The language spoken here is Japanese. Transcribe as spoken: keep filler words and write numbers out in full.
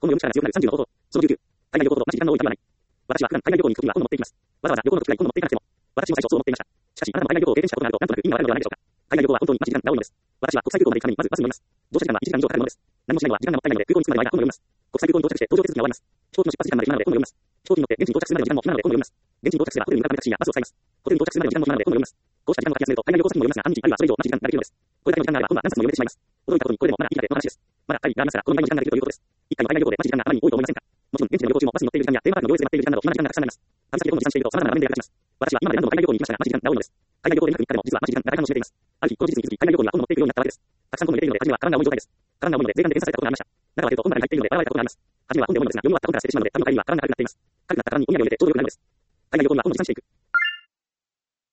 本の読み力が強くなるさんじゅうの方法。そのじゅうきゅう。海外旅行ほどマジ時間の多い旅はない。私は普段海外旅行に行くときは本を持っていきます。わざわざ旅行の時は本を持っていかなくても、私も最初そう思っていました。しかし、あなたも海外旅行を経験したことがあると、なんとなく意味がわかるのではないでしょうか。海外旅行は本当にマジ時間が多いのです。私は国際空港まで行くためにまずバスに乗ります。乗車時間は一時間以上かかるものです。何もしないのは時間がもったいないので、空港に着くまでの間、本を読みます。国際空港に到着して搭乗手続きが終わります。飛行機の出発時間まで暇なので本を読みます。飛行機に乗って現地に到着するまでの時間も暇なので本を読みます。現地に到着すればホテルに向かうタクシーやバスを使います。ホテルに到着するまでの時間も暇なので本を読みます。こうした時間を活用すると海外旅行先も読みますが、半日あるいはそれ以上マジ時間ができるのです。これだけの時間があれば本は何冊も読めてしまいます。驚いたことにこれでもまだいいかでの話です。まだありがありますが、このぐらいの時間ができるということです。一回の海外旅行でマジ時間があまりに多いと思いませんか。もちろん現地の旅行中もバスに乗っている時間やテーマパークの行列で待っている時間など暇な時間がたくさんあります。旅先で本を持参していると様々な場面で役立ちます。私は今まで何度も海外旅行に行きましたが、マジ時間が多いのです。海外旅行でうまくいったでも実はマジ時間が大半を占めています。ある日、この事実に気づき、海外旅行には本を持っていくようになったわけです。たくさん本を入れているので、初めはカランが重い状態です。カランが重いので税関で検査されたことがありました。中はというと本棚に入っているので洗われたことがあります。初めは本で重いのですが、読み終わった本から捨ててしまうので、多分帰りにはカランが軽くなっています。軽くなったカランに重いを入れてちょうどよくなるのです。海外旅行には本を持参していく。